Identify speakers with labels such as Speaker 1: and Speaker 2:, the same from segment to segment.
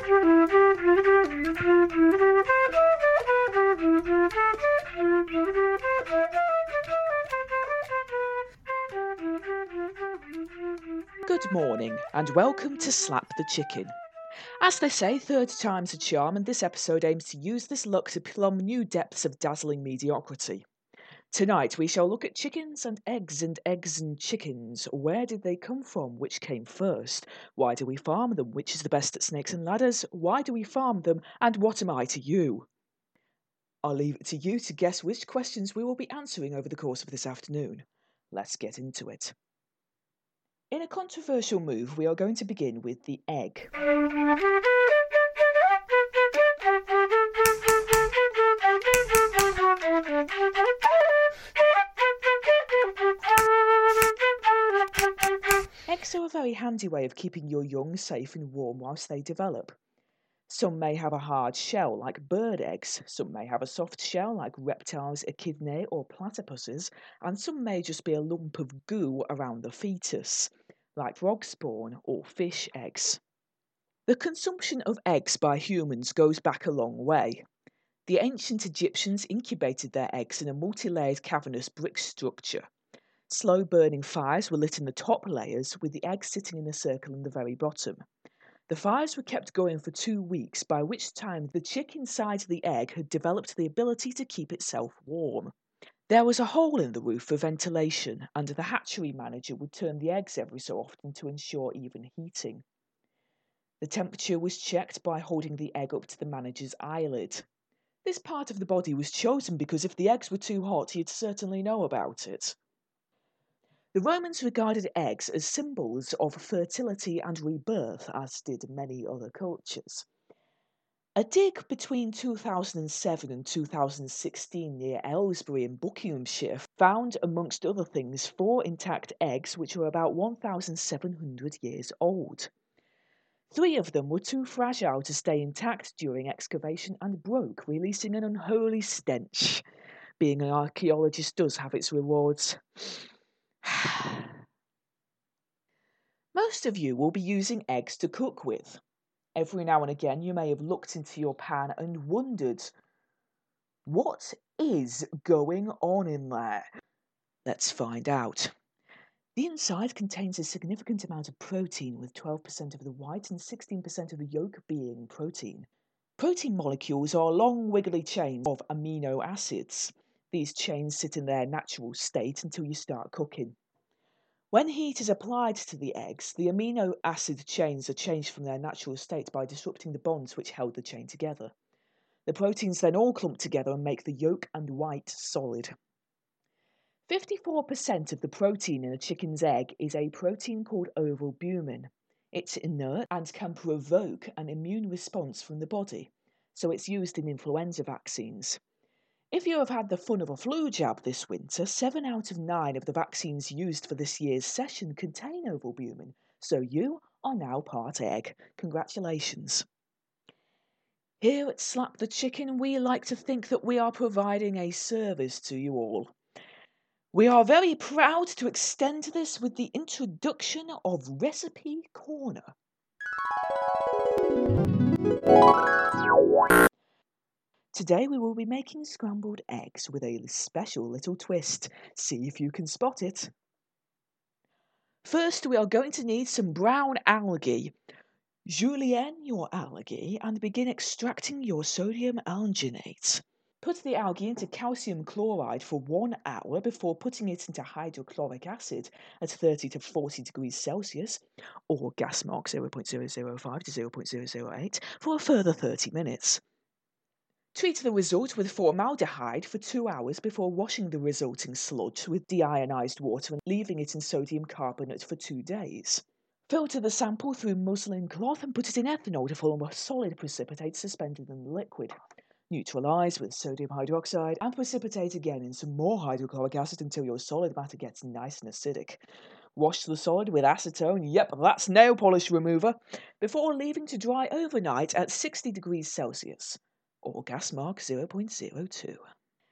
Speaker 1: Good morning and welcome to Slap the Chicken. As they say, third time's a charm, and this episode aims to use this luck to plumb new depths of dazzling mediocrity. Tonight we shall look at chickens and eggs and chickens. Where did they come from? Which came first? Why do we farm them? Which is the best at snakes and ladders? Why do we farm them? And what am I to you? I'll leave it to you to guess which questions we will be answering over the course of this afternoon. Let's get into it. In a controversial move, we are going to begin with the egg. Eggs are a very handy way of keeping your young safe and warm whilst they develop. Some may have a hard shell like bird eggs, some may have a soft shell like reptiles, echidnae or platypuses, and some may just be a lump of goo around the fetus, like frog spawn or fish eggs. The consumption of eggs by humans goes back a long way. The ancient Egyptians incubated their eggs in a multi-layered cavernous brick structure. Slow-burning fires were lit in the top layers, with the eggs sitting in a circle in the very bottom. The fires were kept going for 2 weeks, by which time the chick inside the egg had developed the ability to keep itself warm. There was a hole in the roof for ventilation, and the hatchery manager would turn the eggs every so often to ensure even heating. The temperature was checked by holding the egg up to the manager's eyelid. This part of the body was chosen because if the eggs were too hot, he'd certainly know about it. The Romans regarded eggs as symbols of fertility and rebirth, as did many other cultures. A dig between 2007 and 2016 near Aylesbury in Buckinghamshire found, amongst other things, 4 intact eggs which were about 1,700 years old. 3 of them were too fragile to stay intact during excavation and broke, releasing an unholy stench. Being an archaeologist does have its rewards. Most of you will be using eggs to cook with. Every now and again you may have looked into your pan and wondered, what is going on in there? Let's find out. The inside contains a significant amount of protein, with 12% of the white and 16% of the yolk being protein. Protein molecules are long wiggly chains of amino acids. These chains sit in their natural state until you start cooking. When heat is applied to the eggs, the amino acid chains are changed from their natural state by disrupting the bonds which held the chain together. The proteins then all clump together and make the yolk and white solid. 54% of the protein in a chicken's egg is a protein called ovalbumin. It's inert and can provoke an immune response from the body, so it's used in influenza vaccines. If you have had the fun of a flu jab this winter, 7 out of 9 of the vaccines used for this year's session contain ovalbumin, so you are now part egg. Congratulations. Here at Slap the Chicken, we like to think that we are providing a service to you all. We are very proud to extend this with the introduction of Recipe Corner. Today we will be making scrambled eggs with a special little twist. See if you can spot it. First, we are going to need some brown algae. Julienne your algae and begin extracting your sodium alginate. Put the algae into calcium chloride for 1 hour before putting it into hydrochloric acid at 30 to 40 degrees Celsius, or gas mark 0.005 to 0.008, for a further 30 minutes. Treat the result with formaldehyde for 2 hours before washing the resulting sludge with deionized water and leaving it in sodium carbonate for 2 days. Filter the sample through muslin cloth and put it in ethanol to form a solid precipitate suspended in the liquid. Neutralize with sodium hydroxide and precipitate again in some more hydrochloric acid until your solid matter gets nice and acidic. Wash the solid with acetone, yep, that's nail polish remover, before leaving to dry overnight at 60 degrees Celsius, or gas mark 0.02.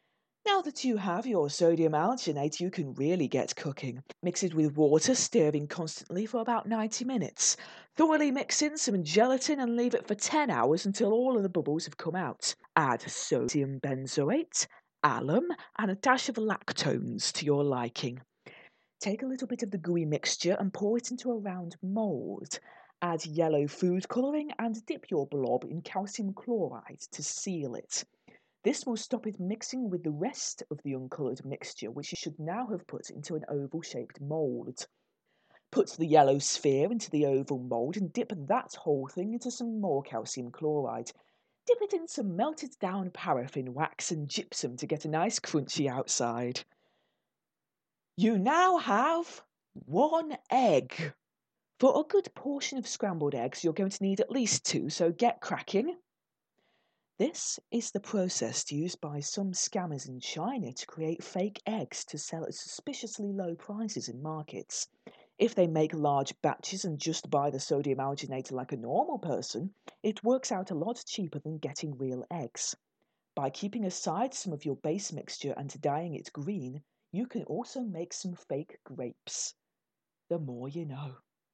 Speaker 1: Now that you have your sodium alginate, you can really get cooking. Mix it with water, stirring constantly for about 90 minutes. Thoroughly mix in some gelatin and leave it for 10 hours until all of the bubbles have come out. Add sodium benzoate, alum, and a dash of lactones to your liking. Take a little bit of the gooey mixture and pour it into a round mould. Add yellow food colouring and dip your blob in calcium chloride to seal it. This will stop it mixing with the rest of the uncoloured mixture, which you should now have put into an oval-shaped mould. Put the yellow sphere into the oval mould and dip that whole thing into some more calcium chloride. Dip it in some melted down paraffin wax and gypsum to get a nice crunchy outside. You now have 1 egg. For a good portion of scrambled eggs, you're going to need at least 2, so get cracking. This is the process used by some scammers in China to create fake eggs to sell at suspiciously low prices in markets. If they make large batches and just buy the sodium alginate like a normal person, it works out a lot cheaper than getting real eggs. By keeping aside some of your base mixture and dyeing it green, you can also make some fake grapes. The more you know.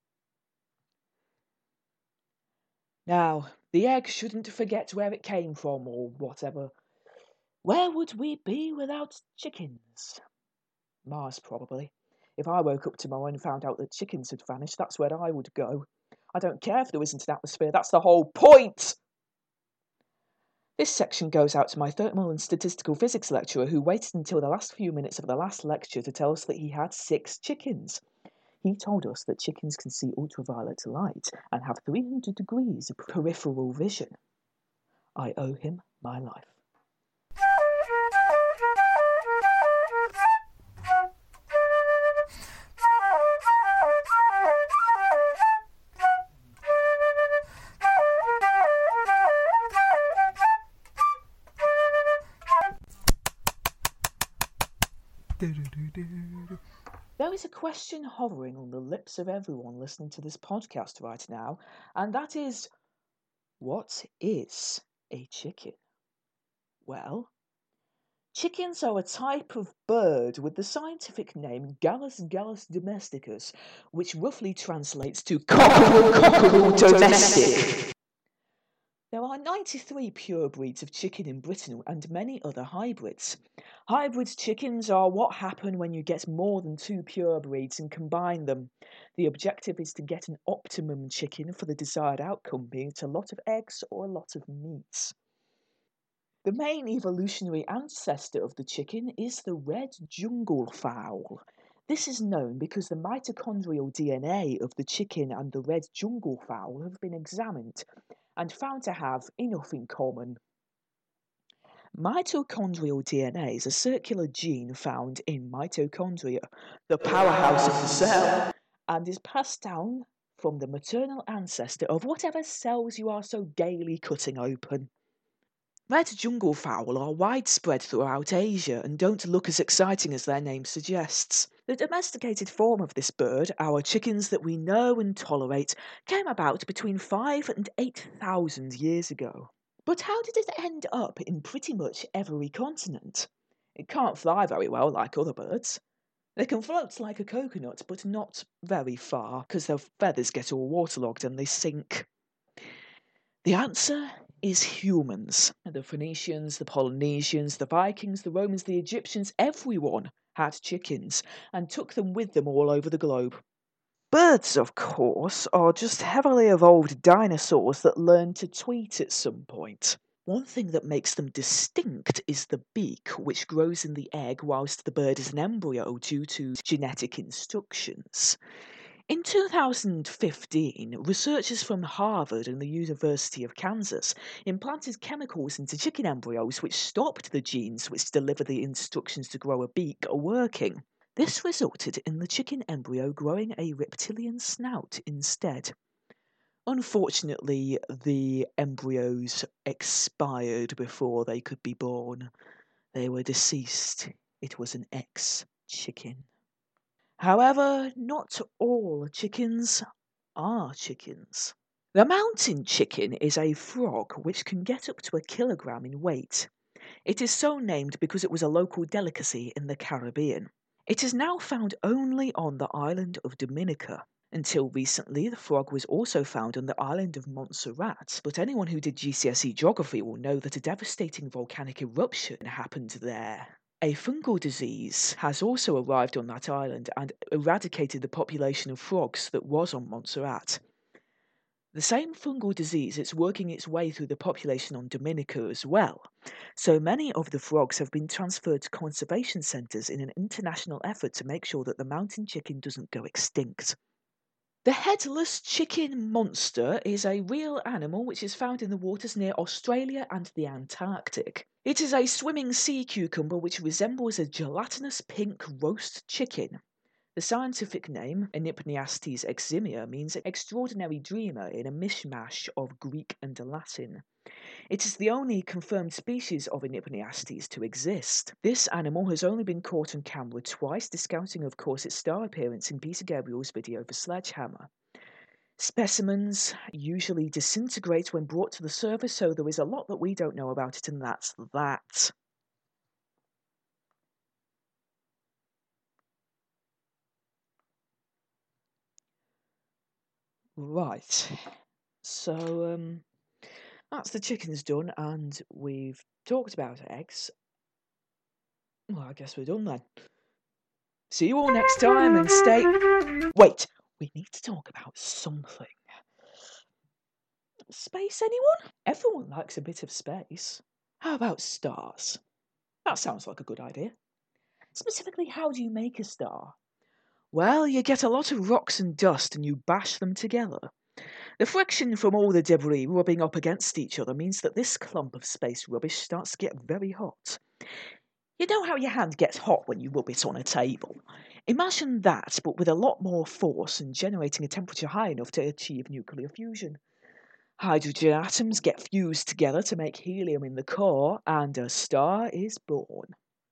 Speaker 1: Now, the egg shouldn't forget where it came from or whatever. Where would we be without chickens? Mars, probably. If I woke up tomorrow and found out that chickens had vanished, that's where I would go. I don't care if there isn't an atmosphere, that's the whole point! This section goes out to my thermal and statistical physics lecturer who waited until the last few minutes of the last lecture to tell us that he had 6 chickens. He told us that chickens can see ultraviolet light and have 300 degrees of peripheral vision. I owe him my life. There is a question hovering on the lips of everyone listening to this podcast right now, and that is, what is a chicken? Well, chickens are a type of bird with the scientific name Gallus domesticus, which roughly translates to cockerel domestic. There are 93 pure breeds of chicken in Britain and many other hybrids. Hybrid chickens are what happen when you get more than 2 pure breeds and combine them. The objective is to get an optimum chicken for the desired outcome, being it a lot of eggs or a lot of meat. The main evolutionary ancestor of the chicken is the red jungle fowl. This is known because the mitochondrial DNA of the chicken and the red jungle fowl have been examined and found to have enough in common. Mitochondrial DNA is a circular gene found in mitochondria, the powerhouse of the cell, and is passed down from the maternal ancestor of whatever cells you are so gaily cutting open. Red jungle fowl are widespread throughout Asia and don't look as exciting as their name suggests. The domesticated form of this bird, our chickens that we know and tolerate, came about between 5 and 8,000 years ago. But how did it end up in pretty much every continent? It can't fly very well like other birds. They can float like a coconut, but not very far, because their feathers get all waterlogged and they sink. The answer is humans. The Phoenicians, the Polynesians, the Vikings, the Romans, the Egyptians, everyone had chickens and took them with them all over the globe. Birds, of course, are just heavily evolved dinosaurs that learned to tweet at some point. One thing that makes them distinct is the beak, which grows in the egg whilst the bird is an embryo due to genetic instructions. In 2015, researchers from Harvard and the University of Kansas implanted chemicals into chicken embryos which stopped the genes which deliver the instructions to grow a beak working. This resulted in the chicken embryo growing a reptilian snout instead. Unfortunately, the embryos expired before they could be born. They were deceased. It was an ex-chicken. However, not all chickens are chickens. The mountain chicken is a frog which can get up to 1 kilogram in weight. It is so named because it was a local delicacy in the Caribbean. It is now found only on the island of Dominica. Until recently, the frog was also found on the island of Montserrat, but anyone who did GCSE geography will know that a devastating volcanic eruption happened there. A fungal disease has also arrived on that island and eradicated the population of frogs that was on Montserrat. The same fungal disease is working its way through the population on Dominica as well, so many of the frogs have been transferred to conservation centres in an international effort to make sure that the mountain chicken doesn't go extinct. The headless chicken monster is a real animal which is found in the waters near Australia and the Antarctic. It is a swimming sea cucumber which resembles a gelatinous pink roast chicken. The scientific name, Enypniastes eximia, means extraordinary dreamer in a mishmash of Greek and Latin. It is the only confirmed species of Enypniastes to exist. This animal has only been caught on camera twice, discounting of course its star appearance in Peter Gabriel's video for Sledgehammer. Specimens usually disintegrate when brought to the surface, so there is a lot that we don't know about it, and that's that. Right, so that's the chickens done, and we've talked about eggs. Well, I guess we're done then. See you all next time, and stay... Wait, we need to talk about something. Space, anyone? Everyone likes a bit of space. How about stars? That sounds like a good idea. Specifically, how do you make a star? Well, you get a lot of rocks and dust and you bash them together. The friction from all the debris rubbing up against each other means that this clump of space rubbish starts to get very hot. You know how your hand gets hot when you rub it on a table? Imagine that, but with a lot more force and generating a temperature high enough to achieve nuclear fusion. Hydrogen atoms get fused together to make helium in the core, and a star is born.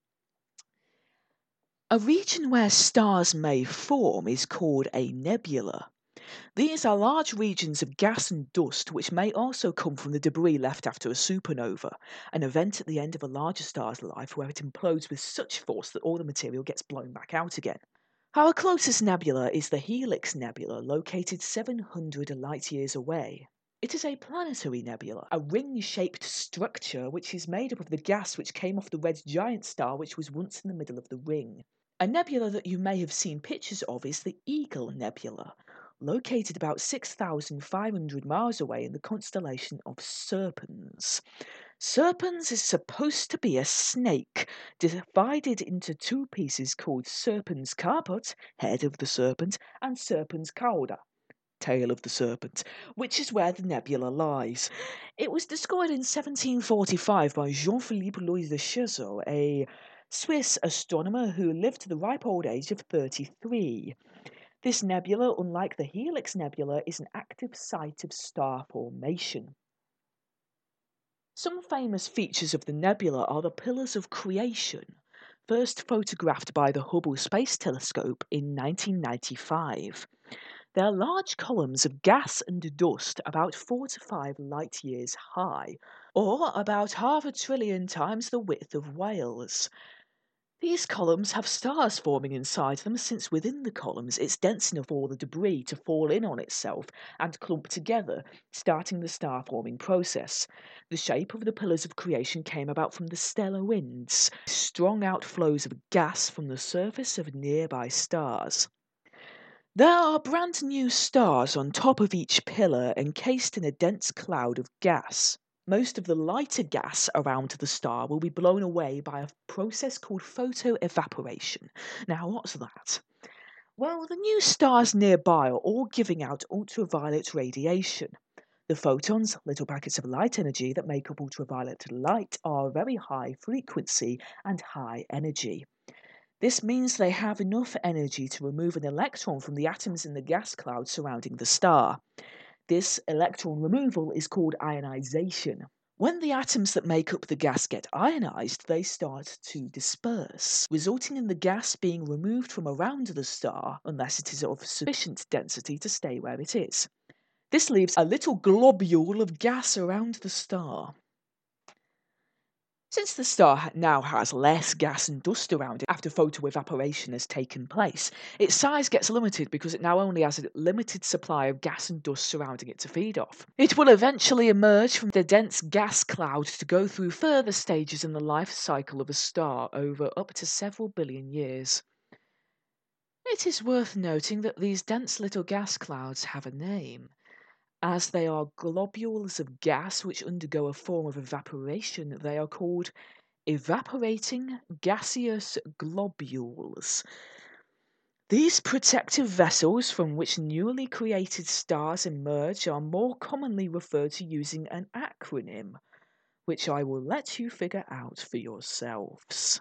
Speaker 1: A region where stars may form is called a nebula. These are large regions of gas and dust which may also come from the debris left after a supernova, an event at the end of a larger star's life where it implodes with such force that all the material gets blown back out again. Our closest nebula is the Helix Nebula, located 700 light-years away. It is a planetary nebula, a ring-shaped structure which is made up of the gas which came off the red giant star which was once in the middle of the ring. A nebula that you may have seen pictures of is the Eagle Nebula, located about 6,500 miles away in the constellation of Serpens. Serpens is supposed to be a snake, divided into two pieces called Serpens caput, head of the serpent, and Serpens cauda, tail of the serpent, which is where the nebula lies. It was discovered in 1745 by Jean-Philippe Louis de Chezeaux, a Swiss astronomer who lived to the ripe old age of 33. This nebula, unlike the Helix Nebula, is an active site of star formation. Some famous features of the nebula are the Pillars of Creation, first photographed by the Hubble Space Telescope in 1995. They are large columns of gas and dust about 4 to 5 light-years high, or about 500 billion times the width of Wales. These columns have stars forming inside them, since within the columns it's dense enough for all the debris to fall in on itself and clump together, starting the star-forming process. The shape of the Pillars of Creation came about from the stellar winds, strong outflows of gas from the surface of nearby stars. There are brand new stars on top of each pillar, encased in a dense cloud of gas. Most of the lighter gas around the star will be blown away by a process called photoevaporation. Now, what's that? Well, the new stars nearby are all giving out ultraviolet radiation. The photons, little packets of light energy that make up ultraviolet light, are very high frequency and high energy. This means they have enough energy to remove an electron from the atoms in the gas cloud surrounding the star. This electron removal is called ionization. When the atoms that make up the gas get ionized, they start to disperse, resulting in the gas being removed from around the star unless it is of sufficient density to stay where it is. This leaves a little globule of gas around the star. Since the star now has less gas and dust around it after photoevaporation has taken place, its size gets limited because it now only has a limited supply of gas and dust surrounding it to feed off. It will eventually emerge from the dense gas cloud to go through further stages in the life cycle of a star over up to several billion years. It is worth noting that these dense little gas clouds have a name, as they are globules of gas which undergo a form of evaporation. They are called evaporating gaseous globules. These protective vessels from which newly created stars emerge are more commonly referred to using an acronym, which I will let you figure out for yourselves.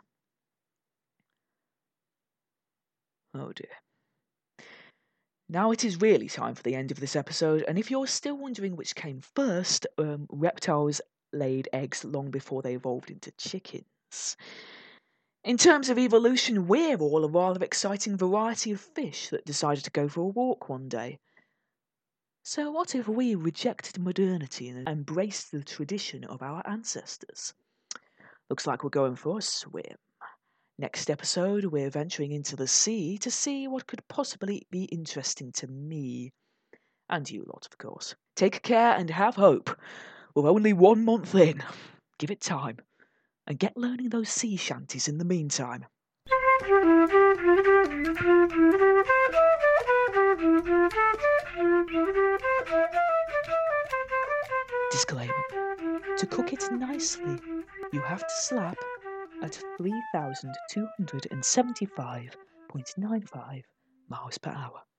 Speaker 1: Oh dear. Now it is really time for the end of this episode, and if you're still wondering which came first, reptiles laid eggs long before they evolved into chickens. In terms of evolution, we're all a rather exciting variety of fish that decided to go for a walk one day. So what if we rejected modernity and embraced the tradition of our ancestors? Looks like we're going for a swim. Next episode, we're venturing into the sea to see what could possibly be interesting to me. And you lot, of course. Take care and have hope. We're only 1 month in. Give it time. And get learning those sea shanties in the meantime. Disclaimer. To cook it nicely, you have to slap at 3,275.95 miles per hour.